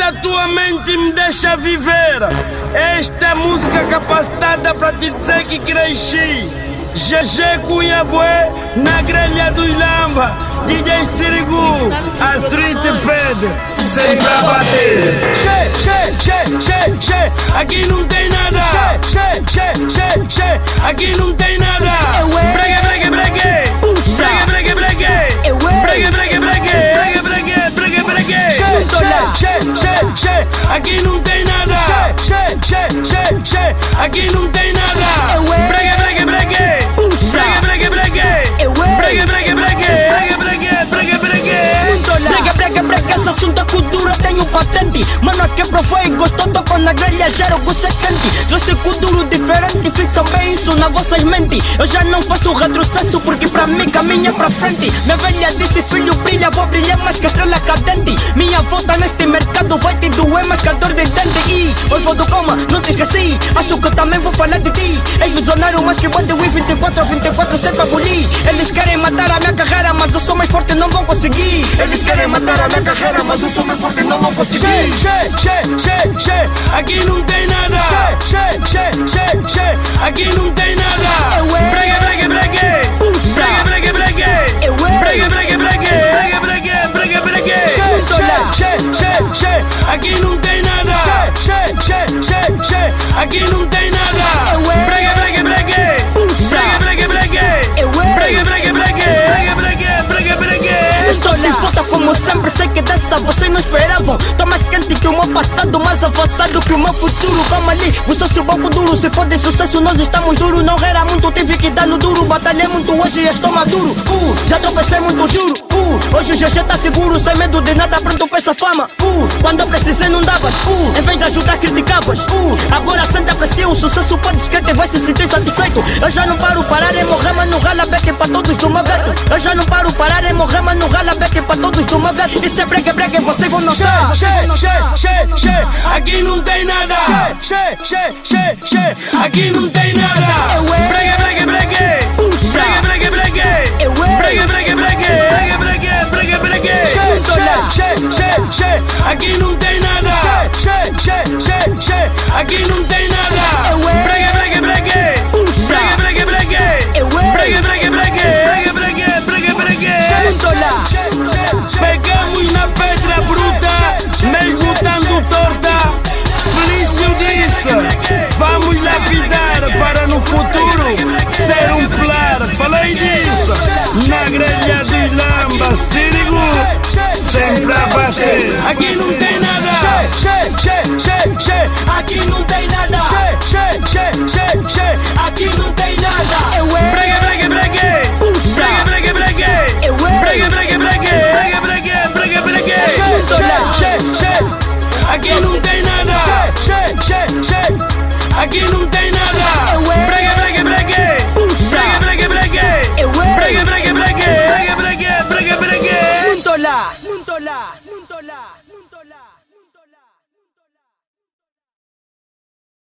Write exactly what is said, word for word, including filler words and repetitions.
na tua mente e me deixa viver. Esta música capacitada para te dizer que cresci. G G Cuiabué na grelha dos Lamba. D J Sirigu, a street pede, sempre a bater. Che, che, che, che, che, aqui não tem nada. Che, che, che, che, aqui não tem nada. Bregue, bregue, bregue. Bregue, bregue, bregue. Bregue, bregue, bregue. Bregue, bregue, bregue, bregue. Che, che, che, che, aqui não tem nada. Che, che, che, che, aqui não tem nada. Bregue, bregue, bregue. Bregue, bregue, bregue. Bregue, bregue, bregue. Bregue, bregue, bregue, bregue. Bregue, bregue, bregue, esse assunto é cultura, tenho patente. Mano, aqui provei, gostou, tô com a grelha, gero com setenta. Trouxe cultura diferente, fixam bem isso na vossas mentes. Eu já não faço retrocesso, porque pra mim caminha pra frente. Minha velha disse, filho, brilha, vou brilhar mais que a estrela cadente. Minha volta neste mercado vai te doer mais que a dor de dente. E hoje vou do coma, não te esqueci, acho que também vou falar de ti. És visionário, mas que bate o vinte e quatro a vinte e quatro sempre abolir. Eles querem matar a minha carreira, mas eu sou mais forte, não vão conseguir. Eles querem matar a minha carreira, mas eu sou mais forte, não vão conseguir. Che, che, che, che, aqui não tem nada. Che, che, che, che, aqui não tem nada. Bregue, bregue, bregue. Bregue, bregue, bregue. Bregue, bregue, bregue. Bregue, bregue, bregue, bregue. Che, che, che, che, aqui não tem nada. Che, che, che, che, aqui não tem nada. Bregue, bregue, bregue. Bregue, bregue, bregue. Bregue, bregue, bregue. Bregue, bregue, bregue, bregue. Estou de volta como sempre, sei que dessa vocês não esperavam. Tô mais quente que o meu passado, mais avançado que o meu futuro. Calma ali, o sócio banco duro. Se for de sucesso, nós estamos duro. Não era muito, tive que dar no duro. Batalhei muito hoje e estou maduro. Uh, já tropecei muito, juro. Uh, hoje o G G tá seguro, sem medo de nada, pronto pra essa fama. Uh, quando eu precisei não davas. Uh, em vez de ajudar, criticavas. Uh, agora senta pra si, o sucesso pode esquecer, vai se sentir satisfeito. Eu já não paro, parar é morrer, mas não rala beck pra todos do meu gato. Eu já não paro, parar é morrer, mas não rala beck pra todos do meu gato. Isso é bregue, bregue, vocês vão notar. Che, che, che, che, aqui não tem nada. Che, che, che, che, aqui não tem nada. Bregue, bregue, bregue. Bregue, bregue, bregue. Bregue, bregue, bregue. Bregue, bregue, bregue, bregue. Che, che, che, che, aqui não tem nada. Che, che, che, che, aqui não tem nada. Bregue, bregue, bregue. Bregue, bregue, bregue. Bregue, bregue, bregue. Bregue, bregue, bregue, bregue. Pegamos na pedra bruta, mesmo estando torta. Felício disse, vamos lapidar para no futuro ser um pilar. Falei disso, na grelha de Lamba, Sirigu, sempre a bater. Aqui não tem nada. Che, che, che, che, Aqui não tem nada. che, che, che, che, Aqui não tem nada. bregue, bregue, bregue. Bregue, bregue, bregue. Bregue, bregue, bregue. Bregue, bregue, bregue, bregue. Che, che, che, aqui não tem nada. Che, che, che, aqui não tem nada.